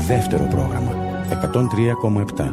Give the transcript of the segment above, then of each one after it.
Δεύτερο πρόγραμμα 103,7.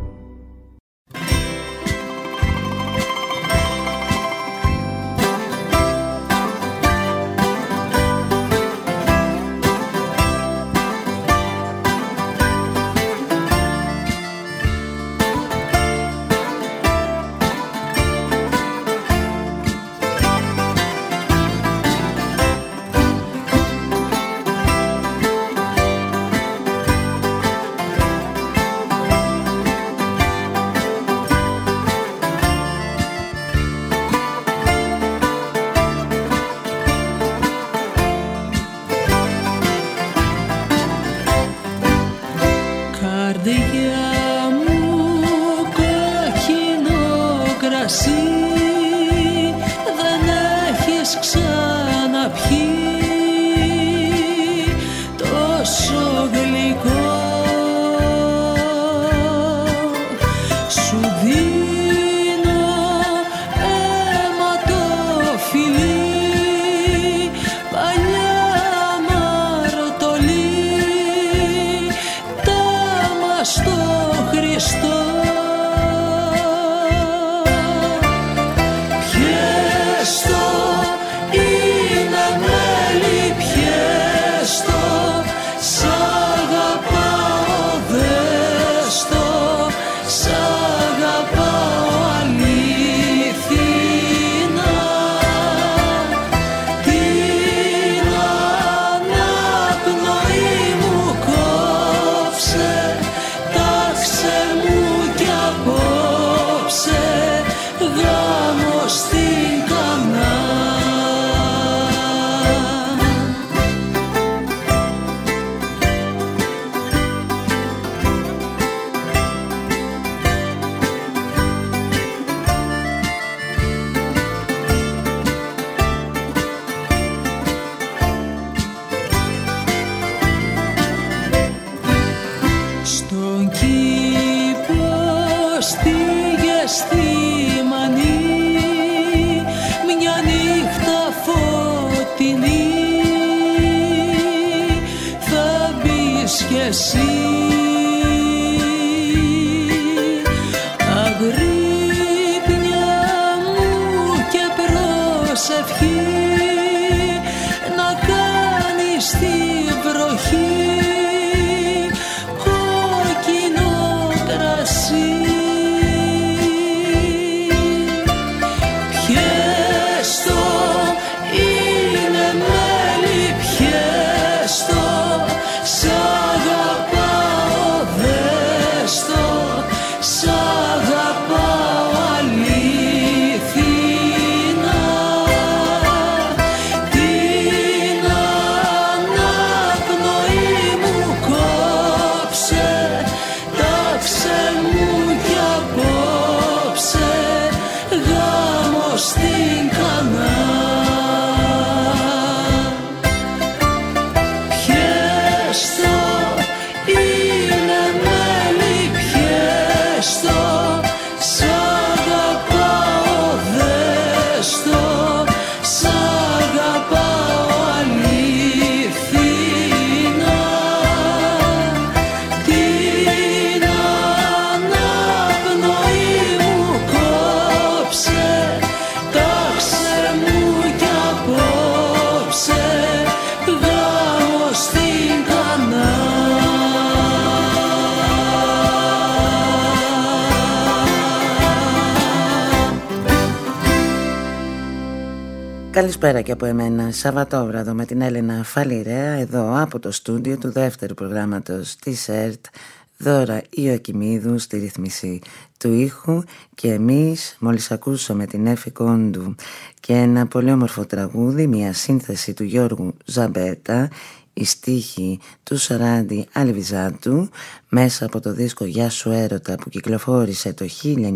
Καλησπέρα και από εμένα, Σαββατόβραδο με την Έλενα Φαλιρέα, εδώ από το στούντιο του δεύτερου προγράμματος της ΕΡΤ, Δώρα Ιωακημίδου στη ρύθμιση του ήχου, και εμείς μόλις ακούσαμε την Έφη Κόντου και ένα πολύ όμορφο τραγούδι, μια σύνθεση του Γιώργου Ζαμπέτα, η στίχη του Σαράντι Αλβιζάτου, μέσα από το δίσκο «Γεια σου έρωτα» που κυκλοφόρησε το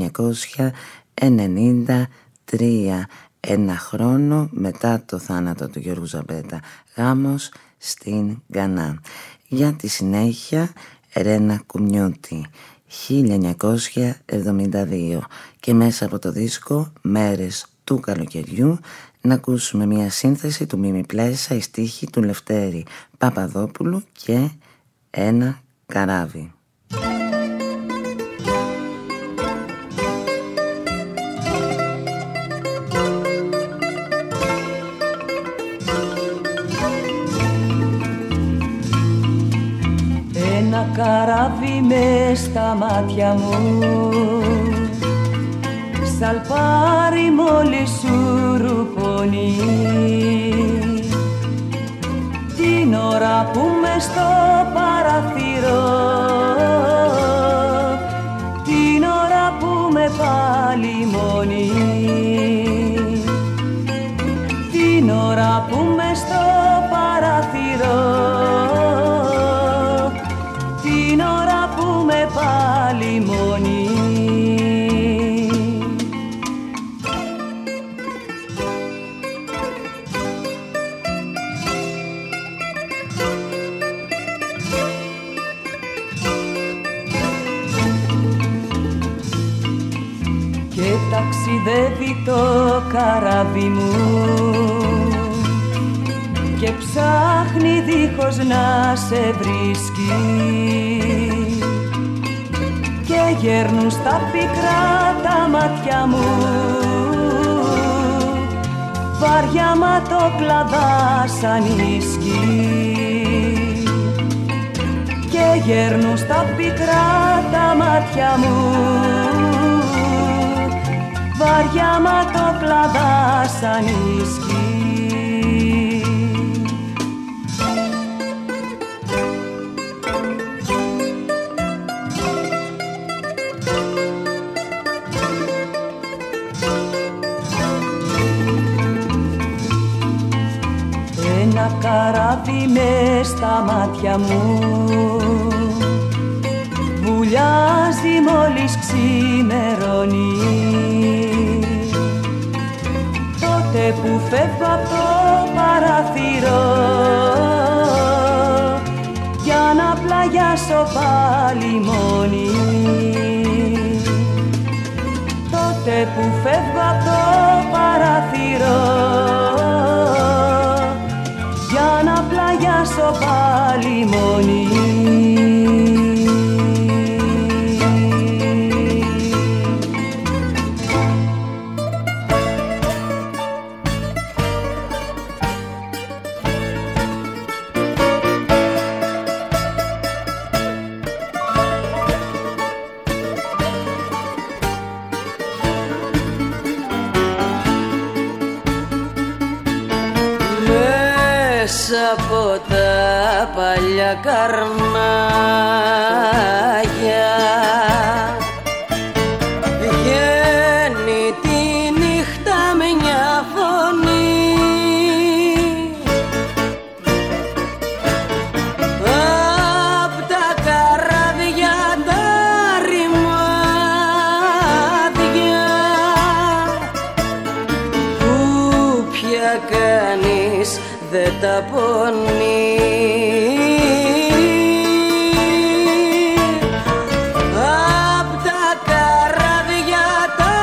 1993, ένα χρόνο μετά το θάνατο του Γιώργου Ζαμπέτα. Γάμος στην Γκανά. Για τη συνέχεια Ρένα Κουμιώτη, 1972, και μέσα από το δίσκο «Μέρες του καλοκαιριού» να ακούσουμε μια σύνθεση του Μίμη Πλέσσα, η στίχη του Λευτέρη Παπαδόπουλου και ένα Καράβι. Ένα καράβι μες στα μάτια μου, σαλπάρι μόλις σουρουπώνει, την ώρα που μες στο παραθυρό, την ώρα που με παλιμώνει, την ώρα που μες στο παραθυρό, την ώρα που με παλιμώνει. Και ταξιδεύει το καράβι μου και ψάχνει δίχως να σε βρίσκει, και γέρνουν στα πικρά τα μάτια μου βαριά ματοκλαδά σαν ίσκι, και γέρνουν στα πικρά τα μάτια μου βαριά ματοκλαδά σαν ίσκι. Ένα καράβι μες στα μάτια μου βουλιάζει μόλις ξημερώνει, τότε που φεύγω από το παραθυρό για να πλαγιάσω πάλι μόνη, τότε που φεύγω από το παραθυρό για να πλαγιάσω πάλι μόνη. Από τα παλιά καρμάγια βγαίνει τη νύχτα μια φωνή, απ' τα καράβια τα ρημάδια που πια κανείς δεν τα πονεί, απ' τα καράβια τα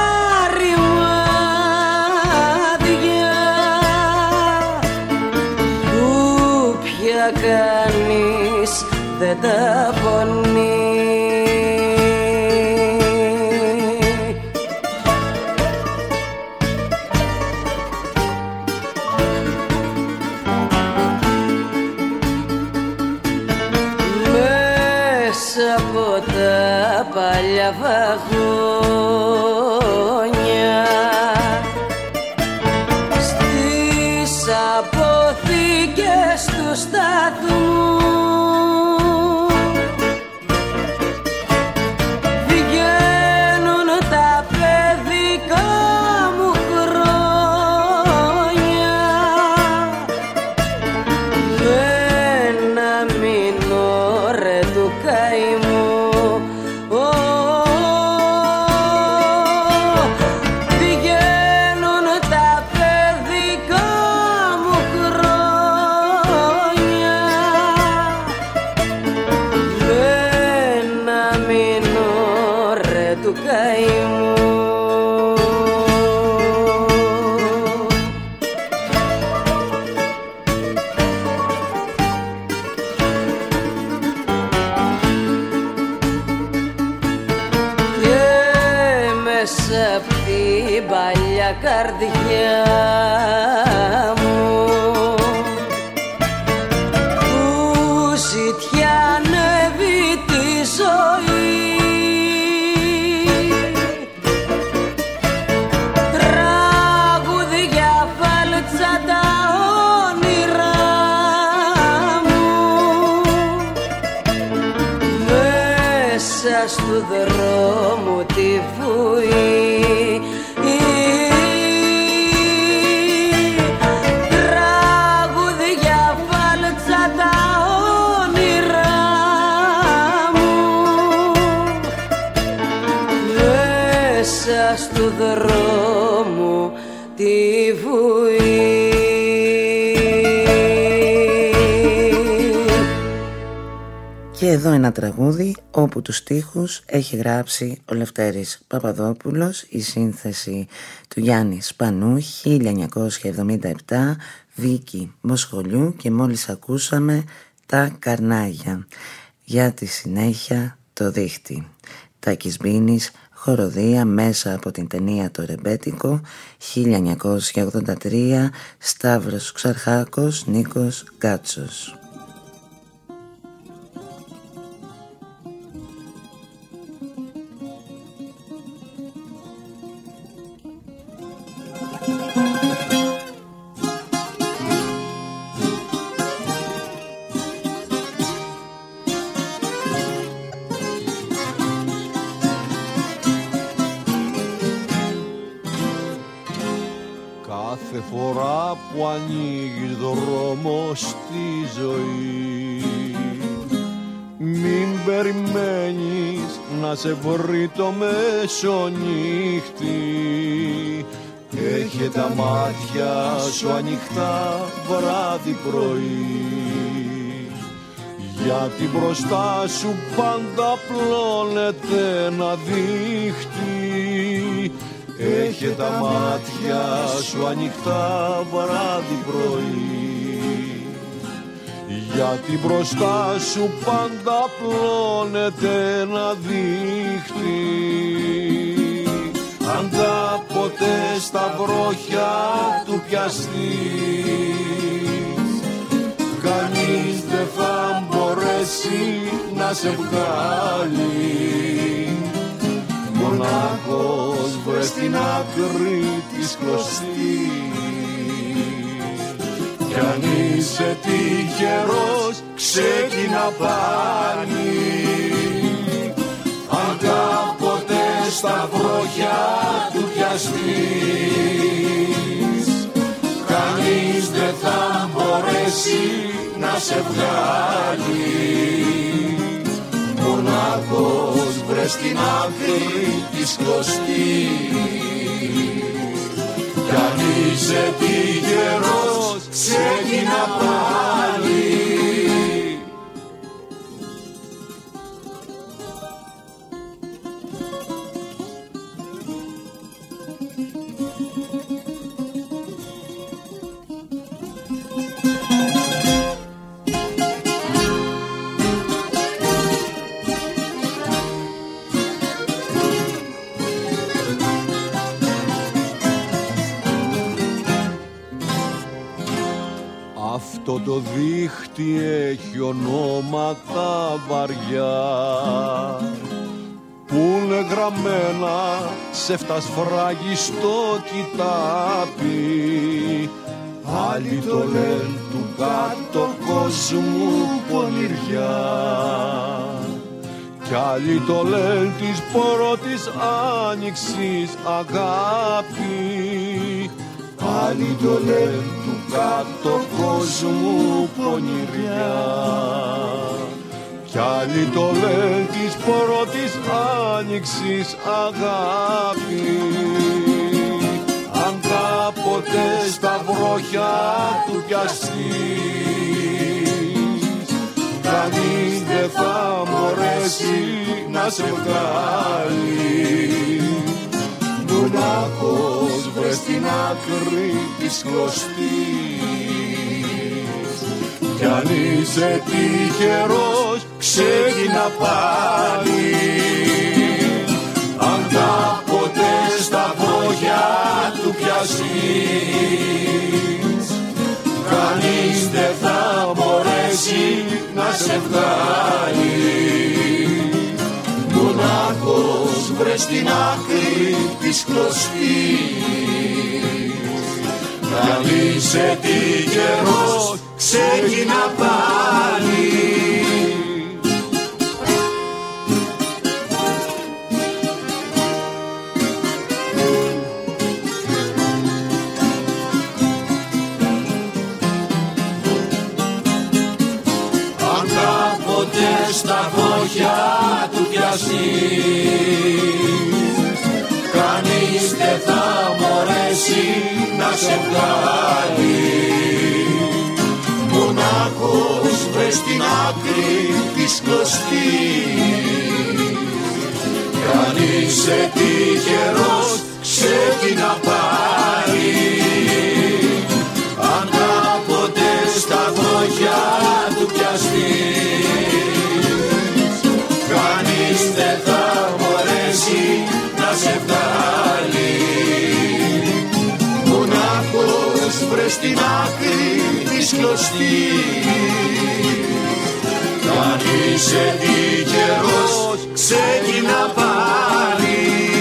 ρημάδια που πια κανείς δεν τα πονεί. Από τα παλιά βαγόνια στις αποθήκες του σταθμού βγαίνουν τα παιδικά μου χρόνια με ένα μινόρε του καημού. παλιά καρδιά μου που ζητιανεύει τη ζωή. Τραγούδια φάλτσα τα όνειρά μου μέσα στου δρόμου τη βουή. Στου δρόμου τη βουή. Και εδώ ένα τραγούδι όπου τους στίχους έχει γράψει ο Λευτέρης Παπαδόπουλος, η σύνθεση του Γιάννη Σπανού, 1977, Βίκη Μοσχολιού, και μόλις ακούσαμε τα Καρνάγια. Για τη συνέχεια το δίχτυ. Τάκης Μπίνης, χοροδία μέσα από την ταινία «Το Ρεμπέτικο», 1983, Σταύρος Ξαρχάκος, Νίκος Γκάτσος. Κάθε φορά που ανοίγεις δρόμο στη ζωή, μην περιμένεις να σε βρει το μεσονύχτη. Έχε τα μάτια σου ανοιχτά βράδυ πρωί, γιατί μπροστά σου πάντα πλώνεται ένα δίχτυ. Έχε τα μάτια σου ανοιχτά βράδυ πρωί, γιατί μπροστά σου πάντα πλώνεται ένα δίχτυ. Αν κάποτε στα βρόχια του πιαστείς, κανείς δεν θα μπορέσει να σε βγάλει. Μονάχος βρες στην άκρη της κλωστής, κι αν είσαι τυχερός ξεκινά πάλι. Αν κάποτε στα βρόχια του πιαστείς, κανείς δεν θα μπορέσει να σε βγάλει. Μονάχος βρες στην άκρη της κλωστής, κι αν είσαι τυχερός ξεκινά πάλι. Αυτό το δίχτυ έχει ονόματα βαριά που είναι γραμμένα σε φτασφράγιστο κοιτάπι. Άλλοι το λένε του κάτω κόσμου πονηριά, κι άλλοι το λένε της πρώτης άνοιξης αγάπη. Άλλοι το λένε του κάτω κόσμου πονηριά, κι άλλοι το λένε της πρώτης άνοιξης αγάπη. Αν κάποτε στα βρόχια του πιαστείς, κανείς δεν θα μπορέσει να σε βγάλει. Μονάχος βρες στην άκρη της κλωστής, κι αν είσαι τυχερός ξεκινά πάλι. Αν κάποτε στα βρόχια του πιάσεις. Κανείς δεν θα μπορέσει να σε βγάλει. Μονάχος βρες στην άκρη της κλωστής. Να είσαι τυχερός, ξεκινά πάλι. Αν κάποτε στα βόχια του πιαστείς, κανείς δεν θα μπορέσει να σε βγάλει. Μονάχος βρες στην άκρη της κλωστής. Αν είσαι τυχερός, ξεκινά πάλι. Αν κάποτε στα βόχια του πιαστείς, κανείς δεν θα μπορέσει να σε βγάλει. Μονάχος βρες στην άκρη της κλωστής. Αν είσαι τυχερός, ξεκινά πάλι.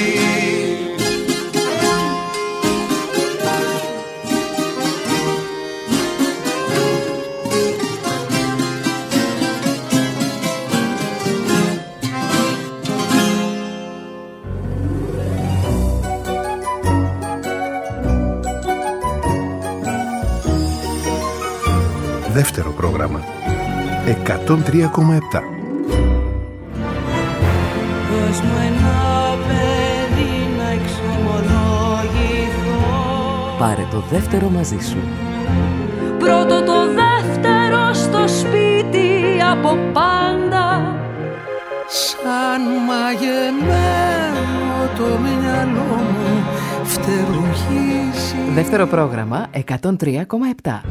Δεύτερο πρόγραμμα 103,7. Δώσ' μου ένα παιδί να εξομολογηθώ. Πάρε το δεύτερο μαζί σου. Πρώτο το δεύτερο στο σπίτι από πάντα. Σαν μαγεμένο το μυαλό μου φτερουγίζει. Δεύτερο πρόγραμμα 103,7.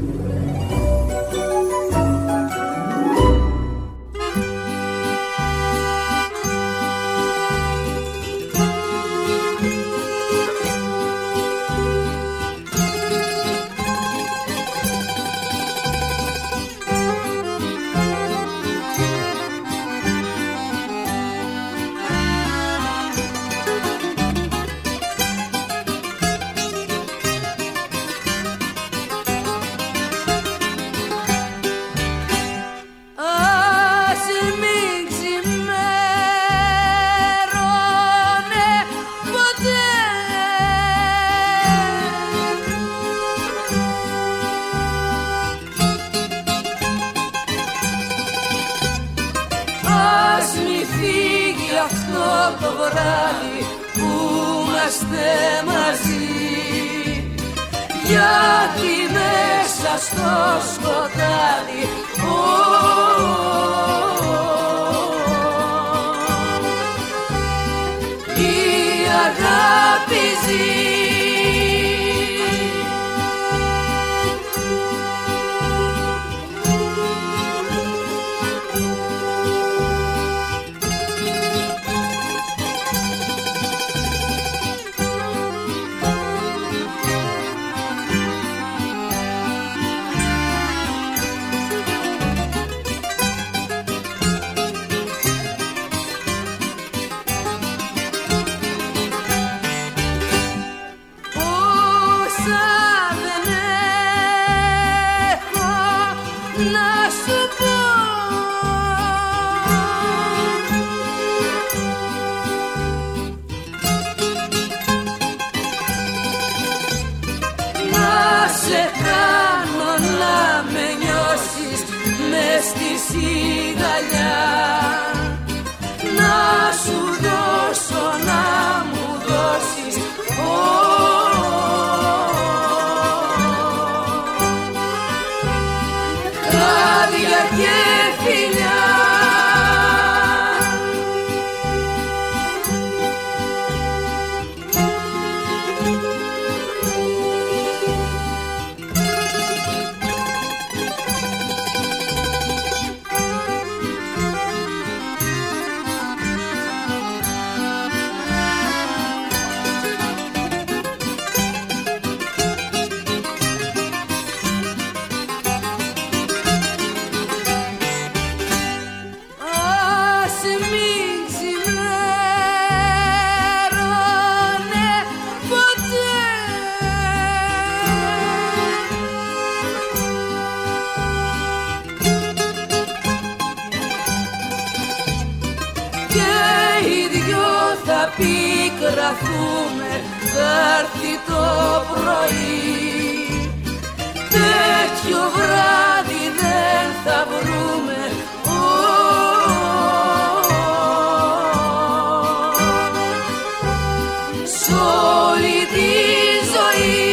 Γιατί μέσα στο σκοτάδι η αγάπη ζει. πικραθούμε, θα έρθει το πρωί. Τέτοιο βράδυ δεν θα βρούμε σ' όλη τη ζωή.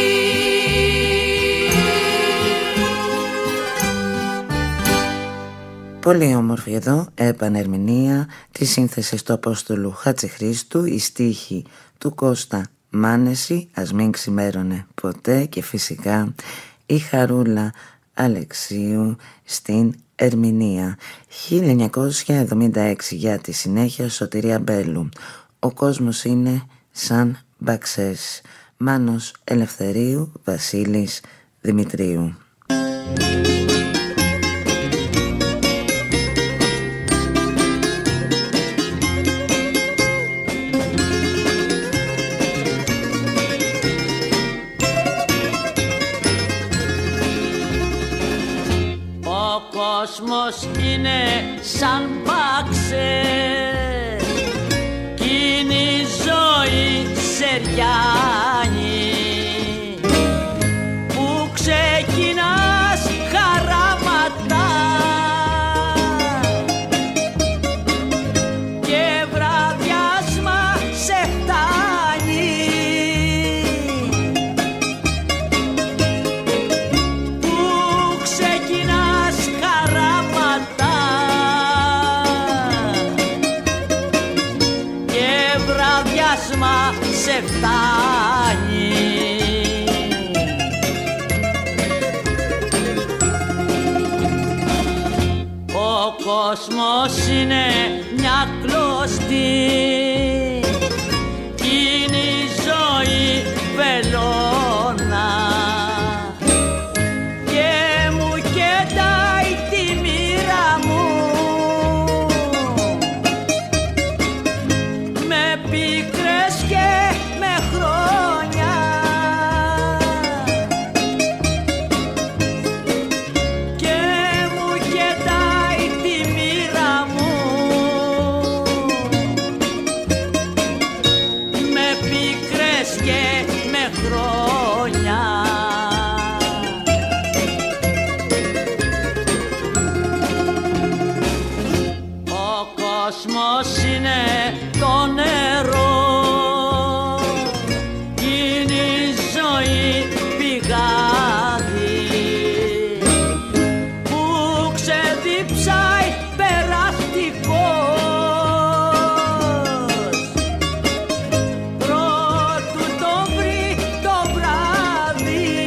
Πολύ όμορφη εδώ επανερμηνεία της σύνθεσης του Απόστολου Χατζηχρήστου, η στίχη του Κώστα Μάνεση, ας μην ξημέρωνε ποτέ, και φυσικά η Χαρούλα Αλεξίου στην ερμηνεία. 1976 για τη συνέχεια, Σωτηρία Μπέλου. Ο κόσμος είναι σαν μπαξές. Μάνος Ελευθερίου, Βασίλης Δημητρίου. Ο κόσμος είναι σαν μπαξές κι είναι η ζωή σεριάνη που ξεκινάς χαράματα και βραδιάσμα σε φτάνει, που ξεκινάς χαράματα και βραδιάσμα σε φτάνει. Ο κόσμος είναι μια κλωστή κι είναι η ζωή βελόνα και μου κεντάει τη μοίρα μου με πίκρες και με χρόνια και μου κεντάει τη μοίρα μου με πίκρες και με χρόνια. Ο κόσμος είναι το νερό κι είναι η ζωή πηγάδι που ξεδιψάει περαστικός πρώτου το βρει το βράδυ,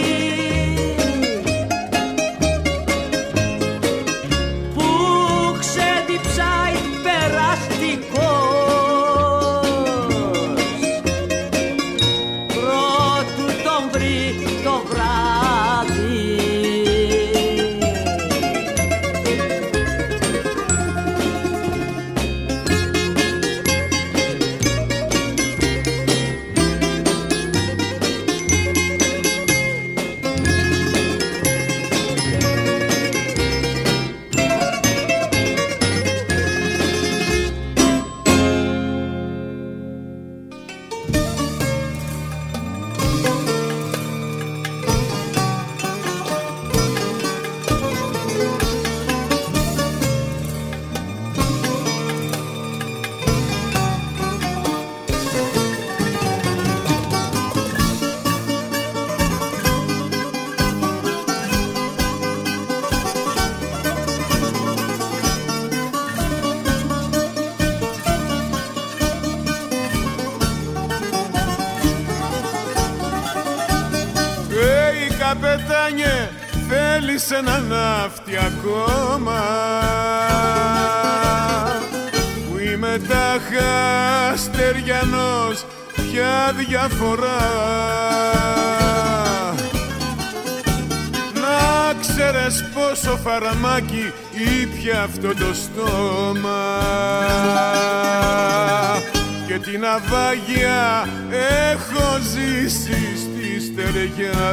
που ξεδιψάει περαστικός πρώτου τον βρει το βράδυ. Καπετάνιε, θέλεις ένα ναύτη ακόμα που είμαι τάχα στεριανός, ποια διαφορά. Να ξέρεις πόσο φαραμάκι ήπια αυτό το στόμα και την αβάγια έχω ζήσει στη στεριά.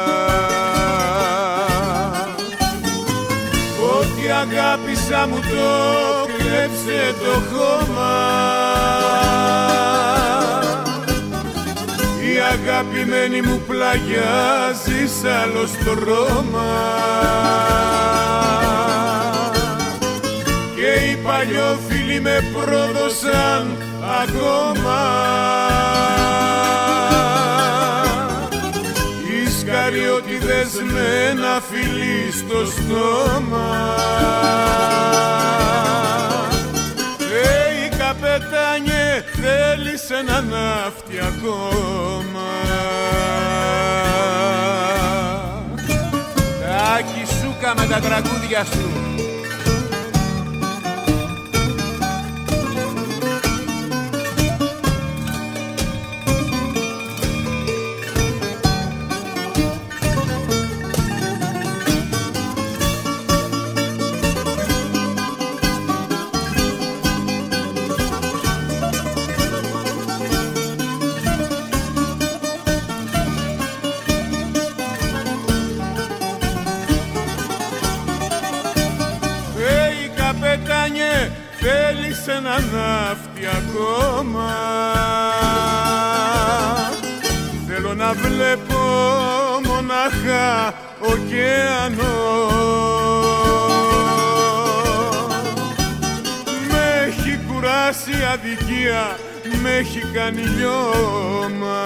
Ό,τι αγάπησα μου το κλέψε το χώμα αγαπημένη μου πλαγιάζει σ' άλλο στρώμα και οι παλιόφιλοι με πρόδωσαν ακόμα. Οι σκαριώτιδες με ένα φιλί στο στόμα. Καπετάνιε, θέλεις ένα ναύτη ακόμα. Τάκη Σούκα με τα τραγούδια σου. Θέλεις ένα ναύτη ακόμα. Θέλω να βλέπω μονάχα ωκεανό. Με έχει κουράσει αδικία, με έχει κάνει λιώμα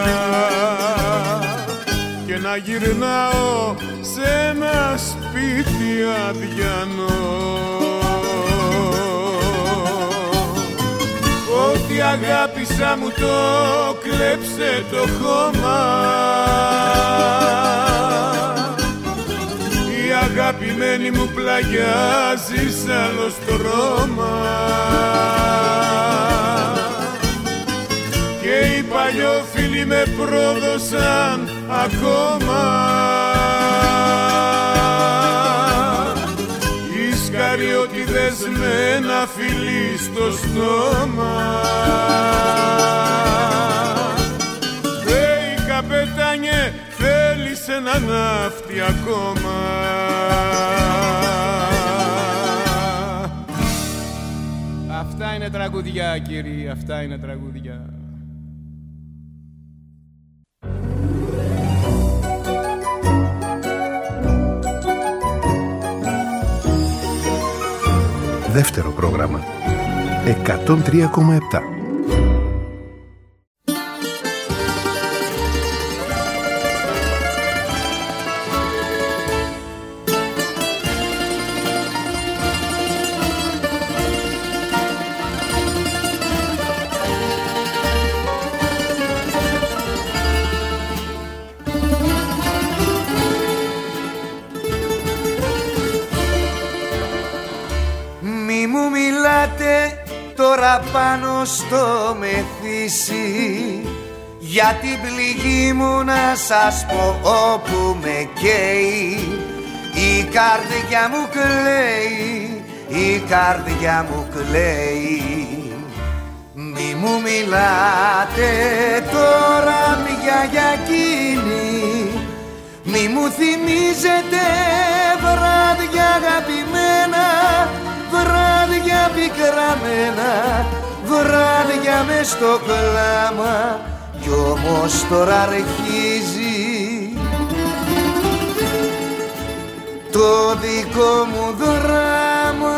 και να γυρνάω σε ένα σπίτι αδιανό. Ό,τι αγάπησα μου το κλέψε το χώμα. Η αγαπημένη μου πλαγιάζει σ' άλλο στρώμα και οι παλιόφιλοι με πρόδωσαν ακόμα. Σκαριώτιδες με ένα φιλί στο στόμα. Καπετάνιε, θέλεις ένα ναύτη ακόμα. Αυτά είναι τραγουδιά, κύριοι, αυτά είναι τραγουδιά. Δεύτερο πρόγραμμα 103,7. Πάνω στο μεθύσι για την πληγή μου να σας πω όπου με καίει. Η καρδιά μου κλαίει, η καρδιά μου κλαίει. Μη μου μιλάτε τώρα πια για εκείνη, μη μου θυμίζετε βράδια αγαπημένα, βράδια πικραμένα, βράδια μες στο κλάμα. Κι όμως τώρα αρχίζει το δικό μου δράμα.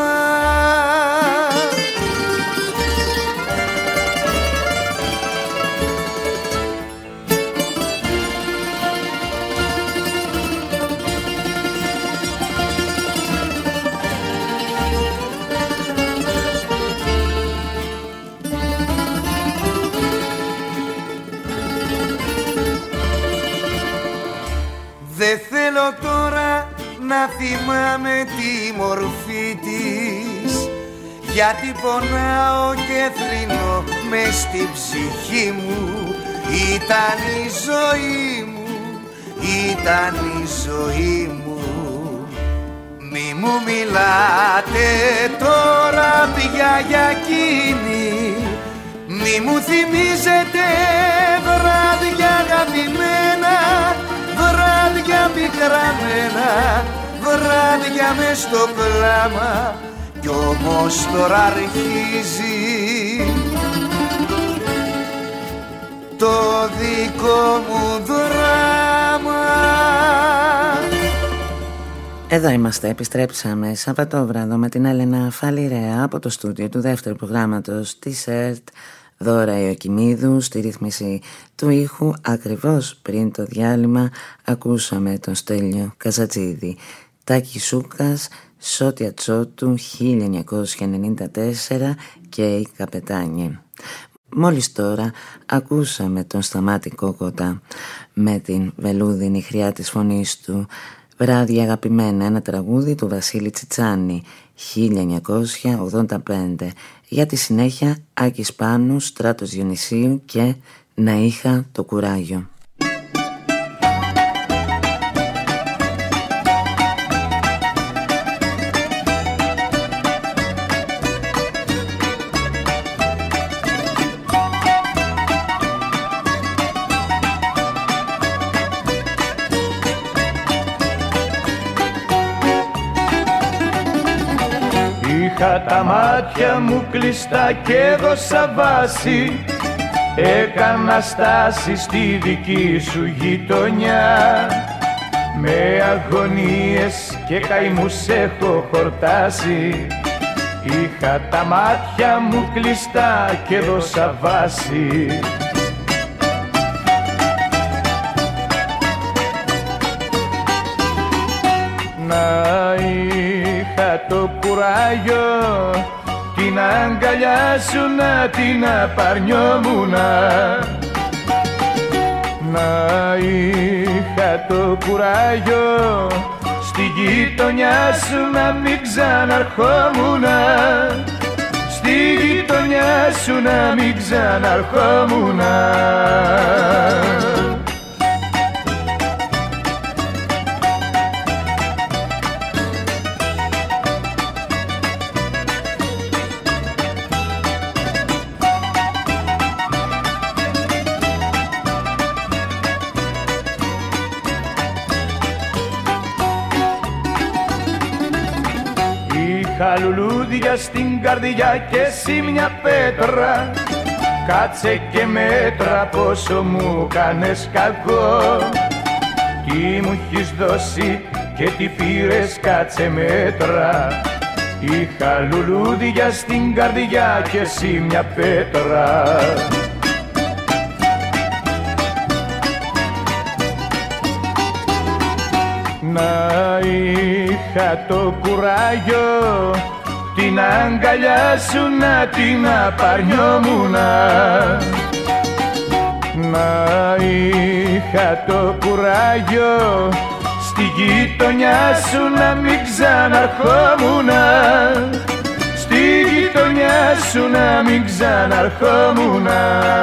Δεν θέλω τώρα να θυμάμαι τη μορφή της, γιατί πονάω και θρηνώ μες στην ψυχή μου. Ήταν η ζωή μου, ήταν η ζωή μου. Μη μου μιλάτε τώρα πια για εκείνη, μη μου θυμίζετε βράδια αγαπημένα, βράδια πικραμένα, βράδια μες στο κλάμα. Κι όμως τώρα αρχίζει το δικό μου δράμα. Εδώ είμαστε, επιστρέψαμε Σαββατόβραδο με την Έλενα Φαλιρέα από το στούντιο του δεύτερου προγράμματος της ΕΡΤ. Δώρα Ιωκημίδου στη ρύθμιση του ήχου. Ακριβώς πριν το διάλειμμα ακούσαμε τον Στέλιο Καζατζίδη. Τάκη Σούκας, Σώτια Τσότου 1994 και η Καπετάνιε. Μόλις τώρα ακούσαμε τον Σταμάτη Κόκοτα με την βελούδινη χρειά της φωνής του. Βράδια αγαπημένα, ένα τραγούδι του Βασίλη Τσιτσάνη 1985. Για τη συνέχεια Άκης Πάνου, Στράτος Διονυσίου και Να είχα το κουράγιο. Είχα τα μάτια μου κλειστά και έδωσα βάση. Έκανα στάση στη δική σου γειτονιά. Με αγωνίες και καημούς έχω χορτάσει. Είχα τα μάτια μου κλειστά και έδωσα βάση. Να είχα το κουράγιο την αγκαλιά σου να την απαρνιόμουνα. Να είχα το κουράγιο στη γειτονιά σου να μην ξαναρχόμουνα. Στη γειτονιά σου να μην ξαναρχόμουνα. Είχα λουλούδια στην καρδιά και εσύ μια πέτρα. Κάτσε και μέτρα πόσο μου κάνες κακό. Τι μου έχεις δώσει και τι πήρες, κάτσε μέτρα. Είχα λουλούδια στην καρδιά και εσύ μια πέτρα. Να είχα το κουράγιο την αγκαλιά σου να την απαρνιόμουνα. Να είχα το κουράγιο στη γειτονιά σου να μην ξαναρχόμουνα. Στη γειτονιά σου να μην ξαναρχόμουνα.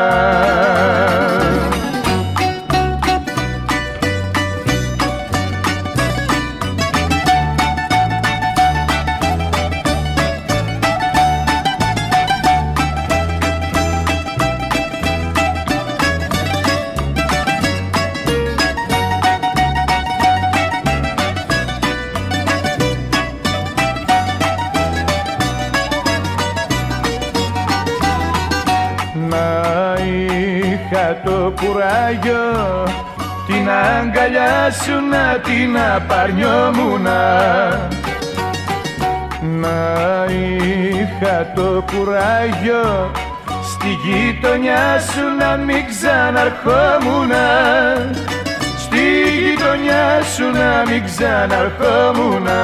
Το κουράγιο την αγκαλιά σου να την απαρνιόμουνα. Να είχα το κουράγιο στη γειτονιά σου να μην ξαναρχόμουνα. Στη γειτονιά σου να μην ξαναρχόμουνα.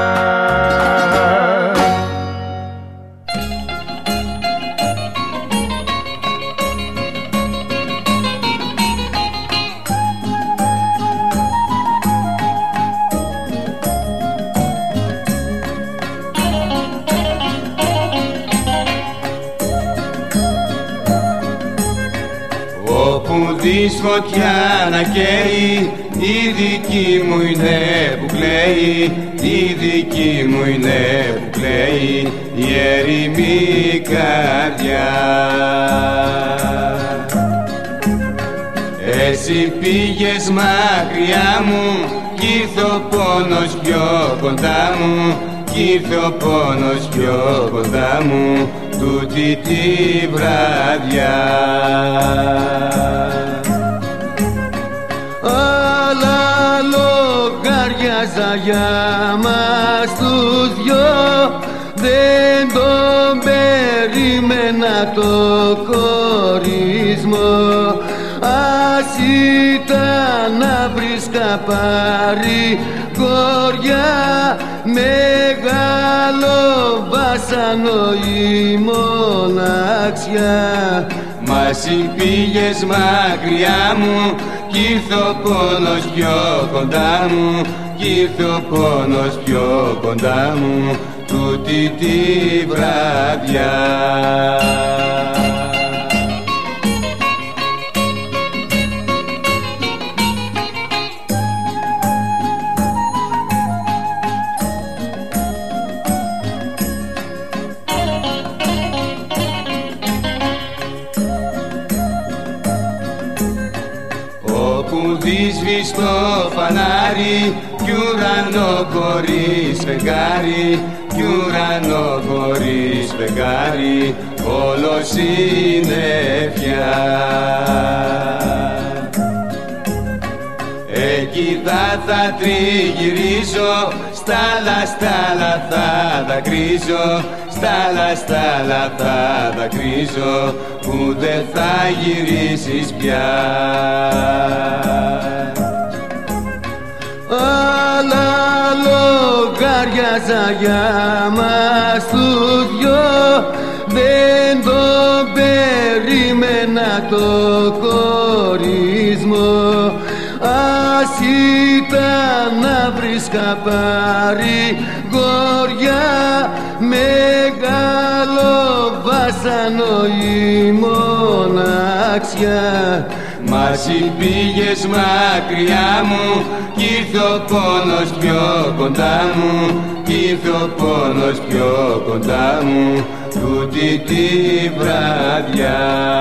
Δεις φωτιά να καίει, η δική μου είναι που κλαίει. Η δική μου είναι που κλαίει, η ερημή καρδιά. Εσύ πήγες μακριά μου κι ήρθε ο πόνος πιο κοντά μου. Κι ήρθε ο πόνος πιο κοντά μου τούτη τη βραδιά. Αλλά λογάριαζα για μας τους δυο, δεν τον περίμενα το χωρισμό. Ας ήταν να βρίσκα παρηγοριά, μεγάλο βάσανο η μοναξιά. Μα εσύ πήγες μακριά μου κι ήρθε ο πόνος πιο κοντά μου, κι ήρθε ο πόνος πιο κοντά μου τούτη τη βραδιά. Δύσβη στο φανάρι κι ουρανό χωρίς φεγγάρι, κι ουρανό χωρίς φεγγάρι, όλο συννεφιά. Εκεί θα τριγυρίζω, στάλα θα δακρύζω, στάλα θα δακρύζω, που δεν θα γυρίσεις πια. Αλλά λογάριαζα για μας τους δυο, δεν τον περίμενα το χωρισμό. Ας ήταν να βρίσκα παρηγοριά, μεγάλο βάσανο η μοναξιά. Μα εσύ πήγες μακριά μου κι ήρθε ο πόνος πιο κοντά μου, κι ήρθε ο πόνος πιο κοντά μου τούτη τη βραδιά.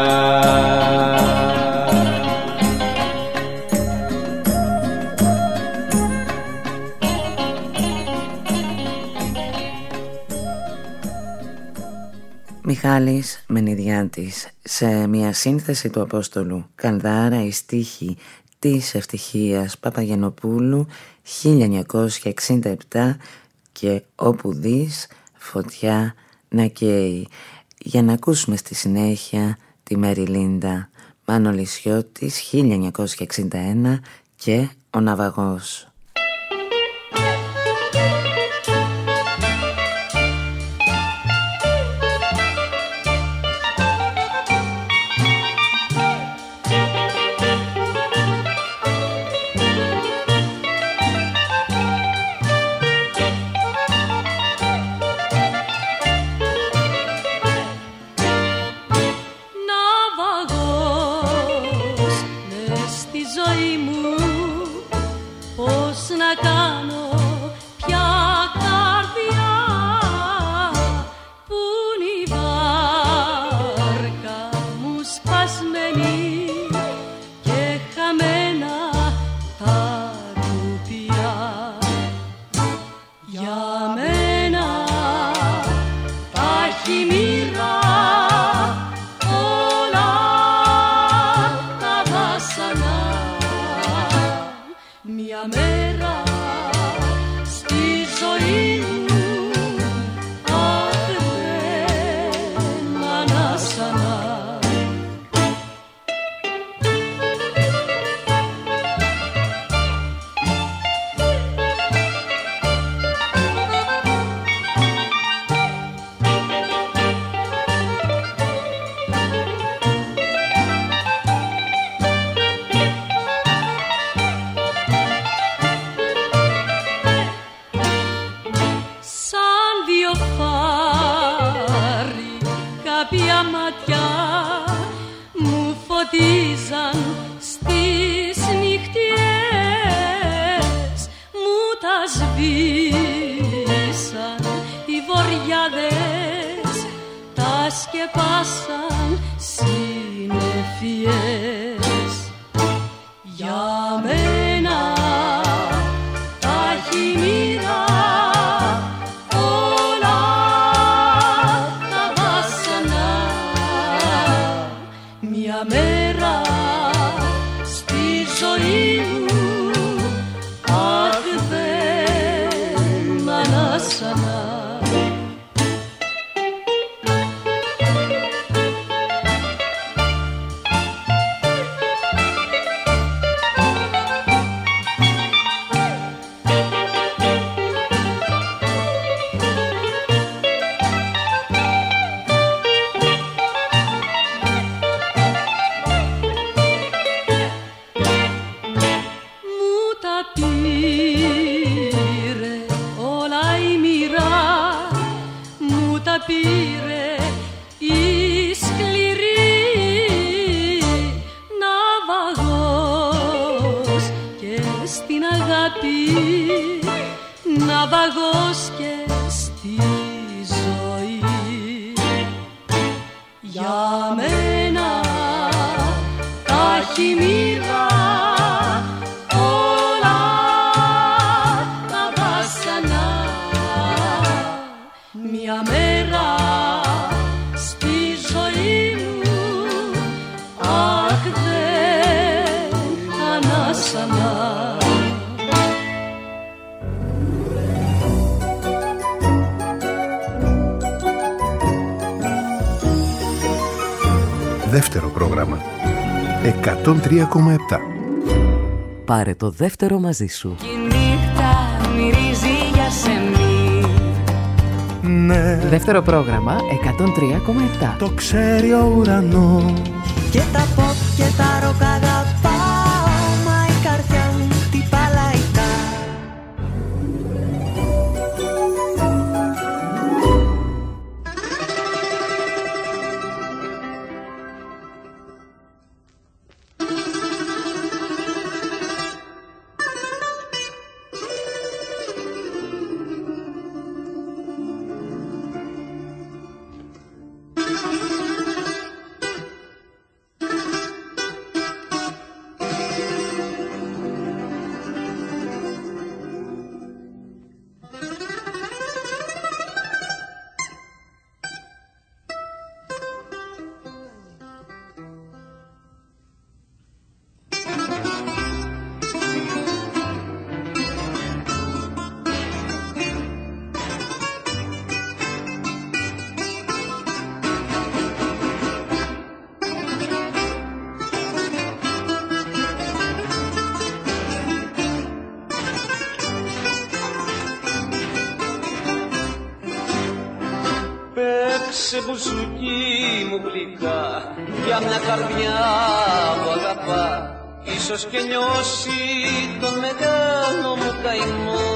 Μιχάλης Μενιδιάτης, σε μια σύνθεση του Απόστολου Καλδάρα, η στίχη της Ευτυχίας Παπαγενοπούλου, 1967, και όπου δεις φωτιά να καίει. Για να ακούσουμε στη συνέχεια τη Μεριλίντα Μάνο Λυσιώτης, 1961, και ο Ναυαγός. Μια μέρα στη ζωή μου Μια μέρα στη ζωή μου, αχ δεν ανάσανα. Δεύτερο πρόγραμμα 103,7. Πάρε το δεύτερο μαζί σου. Κι η νύχτα μυρίζει για σεμί. Ναι, Δεύτερο πρόγραμμα 103,7. το ξέρει ο ουρανός. Και τα pop και τα ροκ αγαπάω, μα η καρδιά μου χτυπά λαϊκά. Σε μπουζούκι μου γλυκά για μια καρδιά που αγαπά, ίσως και νιώσει τον μεγάλο μου καημό.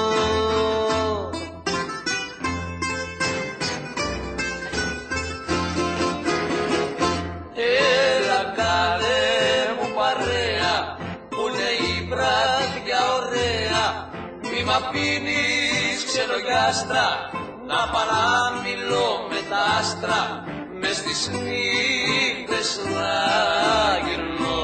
Έλα καλέ μου παρέα, που είναι η βράδια ωραία, μη μ' αφήνεις ξελογιάστρα να παραμιλώ με τα άστρα, μες στις νύχτες να γυρνώ.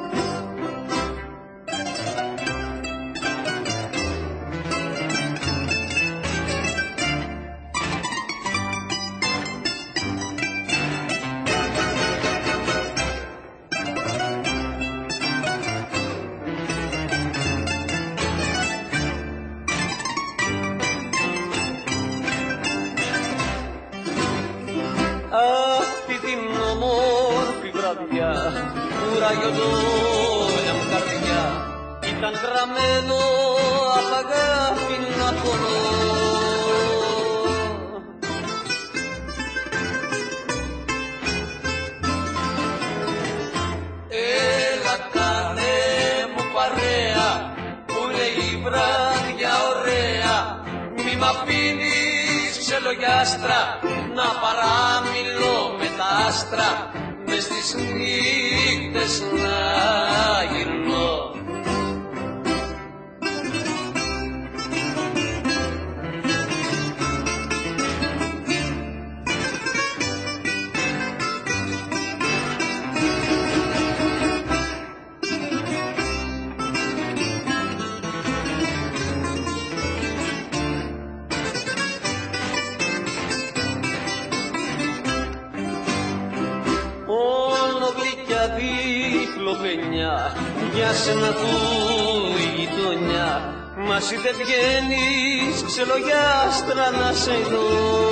Κουραγιοντόλια μου καρδιά ήταν γραμμένο απ' αγάπη να πονώ. Έλα κάνε μου παρέα, που λέει η βράδια ωραία, μη μ' αφήνεις ξελογιάστρα να παραμιλώ με τα άστρα, μες στις νύχτες να γυρνώ. Για σένα του η γειτονιά, μα εσύ δεν βγαίνεις ξελογιάστρα να σε δω.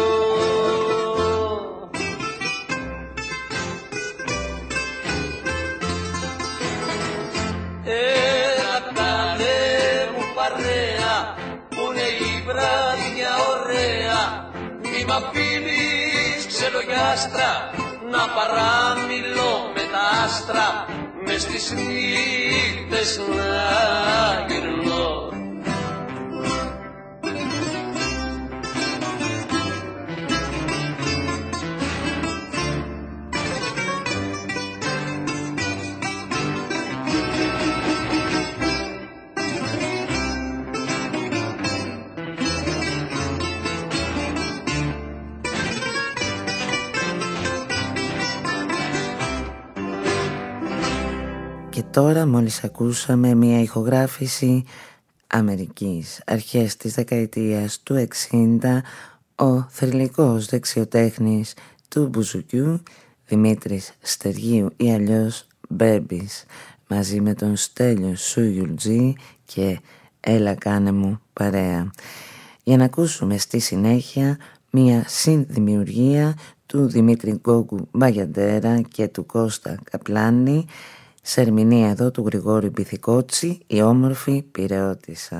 Έλα καλέ μου παρέα, που είναι η βράδια ωραία, μη μ' αφήνεις ξελογιάστρα να παραμιλώ με τα άστρα, μες στις νύχτες να γυρνώ. Και τώρα μόλις ακούσαμε μια ηχογράφηση Αμερικής αρχές της δεκαετίας του 60, Ο θρυλικός δεξιοτέχνης του μπουζουκιού Δημήτρης Στεργίου ή αλλιώς Μπέμπης, μαζί με τον Στέλιο Σούγιουλτζή και Έλα κάνε μου παρέα, για να ακούσουμε στη συνέχεια μια συνδημιουργία του Δημήτρη Γκόγκου Μπαγιαντέρα και του Κώστα Καπλάνη, σε ερμηνεία εδώ του Γρηγόρη Μπιθικότσι, η όμορφη Πειραιώτισσα.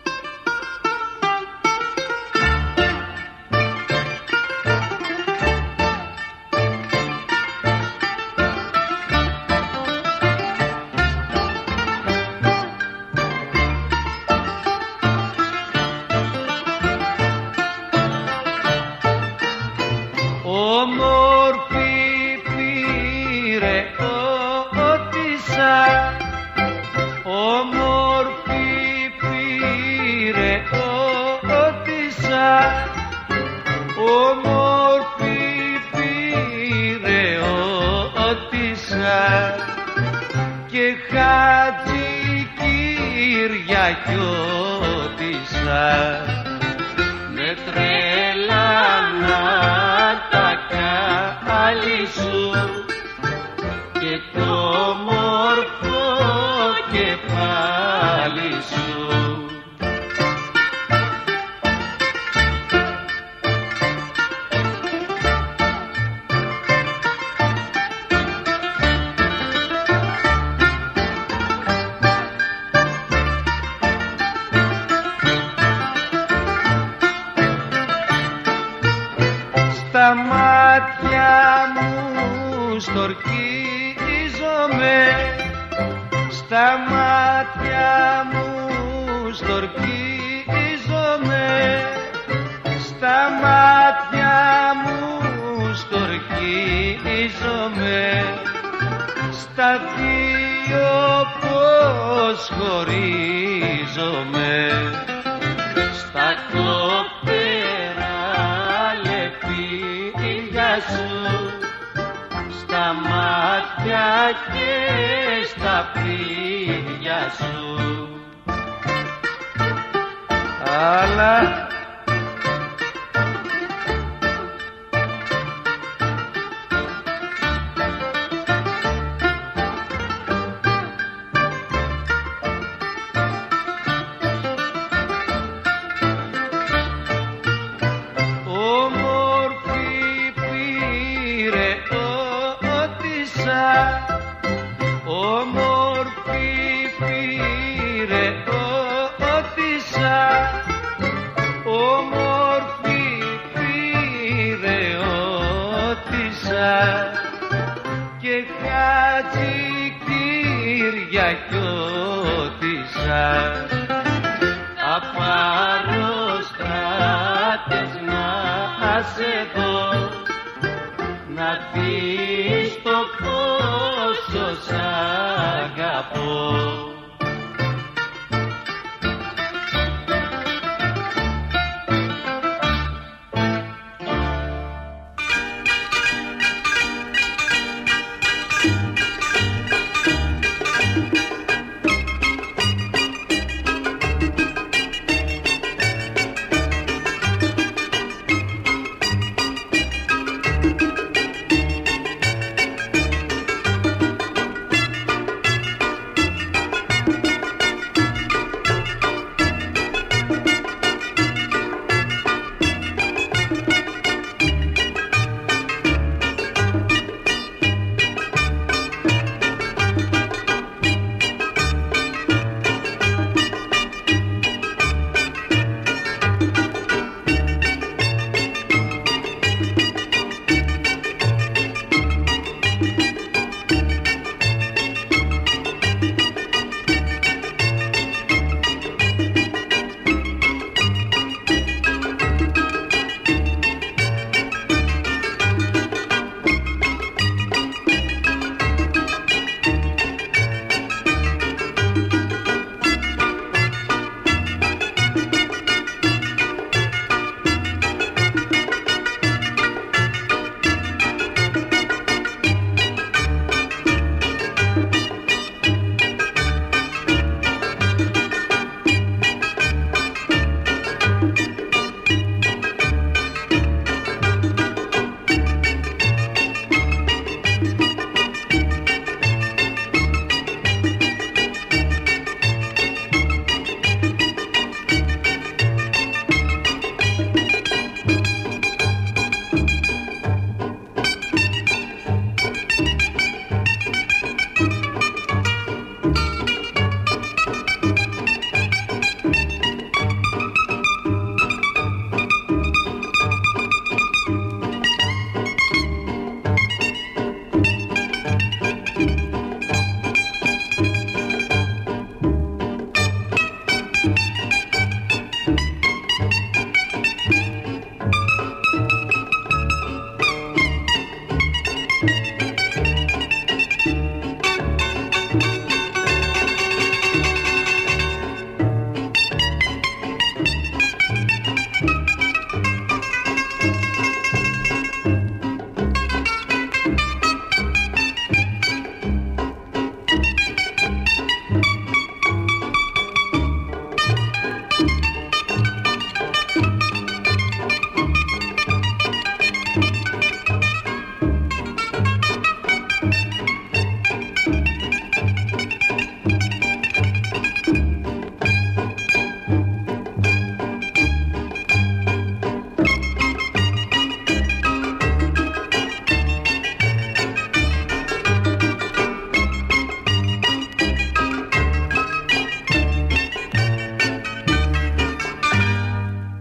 Στα μάτια μου στορκίζομαι, στα μάτια μου στορκίζομαι, στα μάτια μου στορκίζομαι, στα δύο πως χωρίζομαι, στα κόπερα λεπίδια σου, στα μάτια και στα φρύδια σου. Αλλά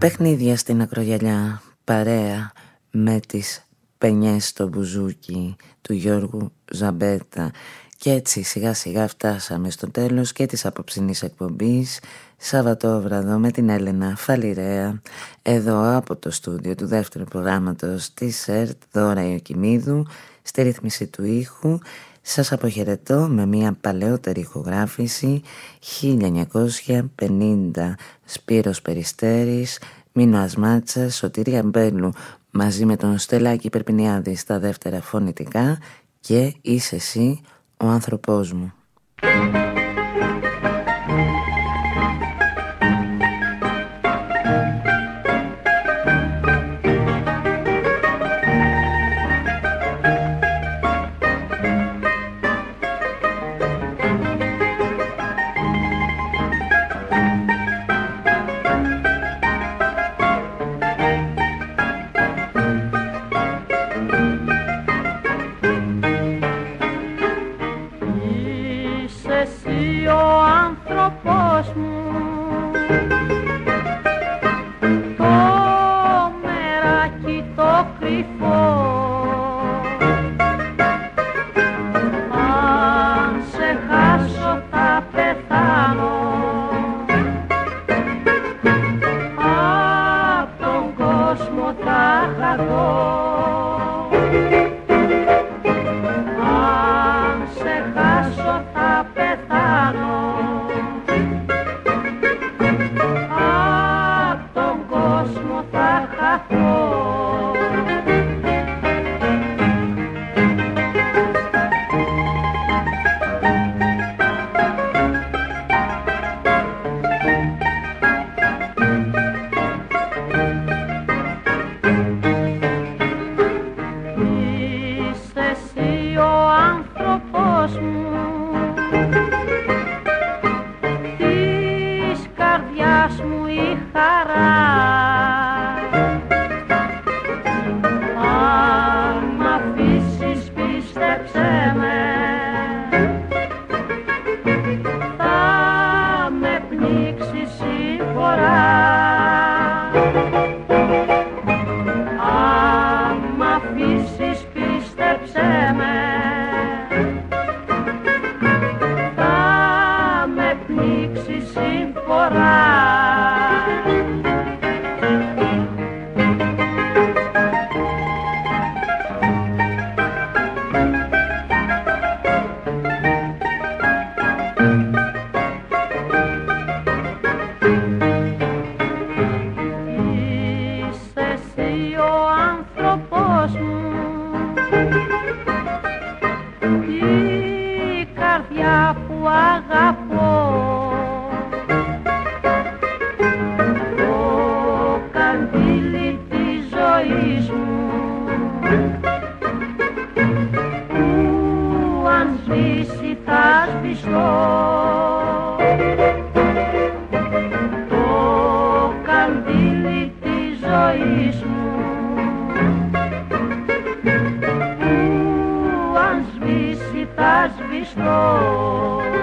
Παιχνίδια στην ακρογιαλιά, παρέα με τις πενιές στο μπουζούκι του Γιώργου Ζαμπέτα. Και έτσι σιγά σιγά φτάσαμε στο τέλος και της απόψινής εκπομπής Σαββατόβραδο με την Έλενα Φαλιρέα, εδώ από το στούντιο του δεύτερου προγράμματος της ΕΡΤ, Δώρα Ιωκημίδου, στη ρύθμιση του ήχου. Σας αποχαιρετώ με μια παλαιότερη ηχογράφηση, 1950, Σπύρος Περιστέρης, Μίνο Ασμάτσας, Σωτηρία Μπέλου, μαζί με τον Στελάκη Περπινιάδη στα δεύτερα φωνητικά και «Είσαι εσύ ο άνθρωπός μου». Θα σβηστώ.